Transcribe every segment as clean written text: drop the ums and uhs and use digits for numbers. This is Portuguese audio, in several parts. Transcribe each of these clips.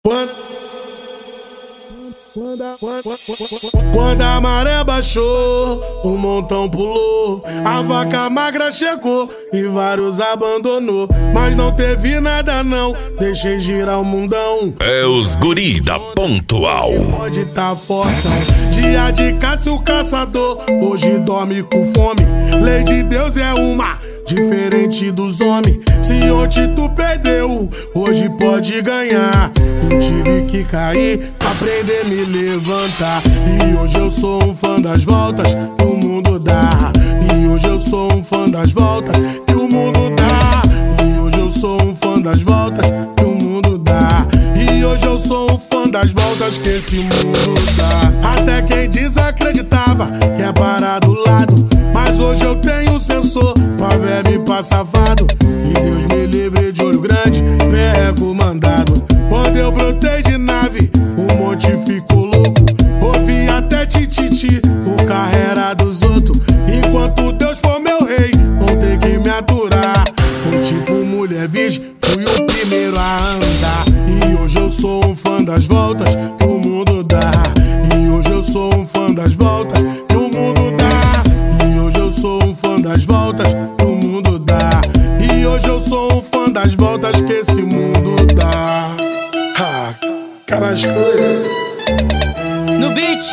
Quando a maré baixou, o montão pulou, a vaca magra chegou e vários abandonou. Mas não teve nada não, deixei girar o mundão. É os guri da Pontual. Pode tá fortão, dia de caça o caçador, hoje dorme com fome. Lei de Deus é uma, diferente dos homens. Se ontem tu perdeu, hoje pode ganhar. Eu tive que cair pra aprender a me levantar. E hoje eu sou um fã das voltas que o mundo dá. E hoje eu sou um fã das voltas que o mundo dá. E hoje eu sou um fã das voltas que o mundo dá. E hoje eu sou um fã das voltas que esse mundo dá. Até quem desacreditava que é parar do lado, mas hoje eu tenho sensor pra verme pra safado. E Deus me livre de olho grande, pego mandado. Quando eu brotei de nave, o monte ficou louco. Ouvi até tititi, o carro era dos outros. Enquanto Deus for meu rei, vão ter que me aturar. Ou tipo mulher virgem, fui o primeiro a andar. E hoje eu sou um fã das voltas que o mundo dá. E hoje eu sou um fã das voltas que o mundo dá. E hoje eu sou um fã das voltas que o mundo dá. E hoje eu sou um fã das voltas que esse mundo dá. Cara escura. No beat,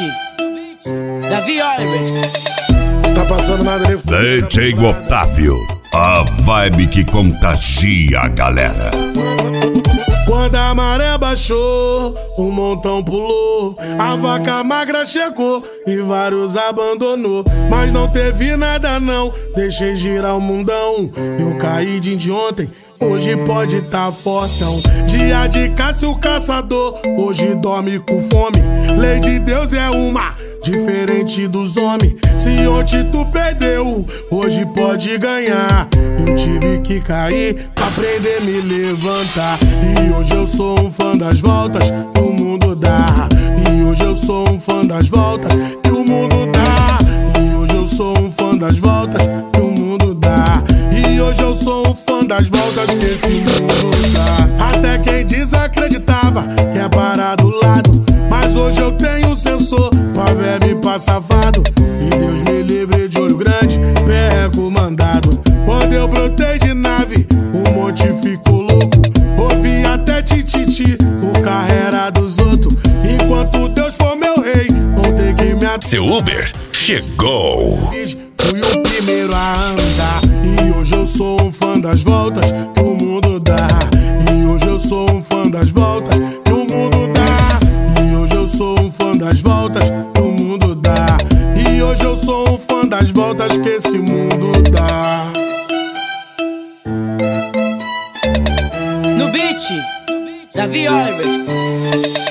Davi Oliver. Tá passando nada ali. DJ Otávio, a vibe que contagia a galera. Quando a maré baixou, o montão pulou, a vaca magra chegou e vários abandonou. Mas não teve nada não, deixei girar o mundão. Eu caí de ontem, hoje pode tá fortão. Dia de caça o caçador, hoje dorme com fome. Lei de Deus é uma, diferente dos homens. Se ontem tu perdeu, hoje pode ganhar. Eu tive que cair pra aprender a me levantar. E hoje eu sou um fã das voltas que o mundo dá. E hoje eu sou um fã das voltas que o mundo dá. E hoje eu sou um fã das voltas que o mundo dá. E hoje eu sou um fã das voltas que esse mundo dá. Até quem desacreditava que é parar do lado, mas hoje eu tenho sensor pra verme pra safado. E Deus me livre de olho grande, pego mandado. Quando eu brotei de nave, o monte ficou louco. Ouvi até tititi, o carro era dos outros. Enquanto Deus for meu rei, vão ter que me aturar. Seu Uber chegou. Fui o primeiro a andar. E hoje eu sou um fã das voltas que o mundo dá. E hoje eu sou um fã das voltas que o mundo dá. E hoje eu sou um fã das voltas que o mundo dá. E hoje eu sou um fã das voltas que esse mundo dá. No beat, Davi Oliver.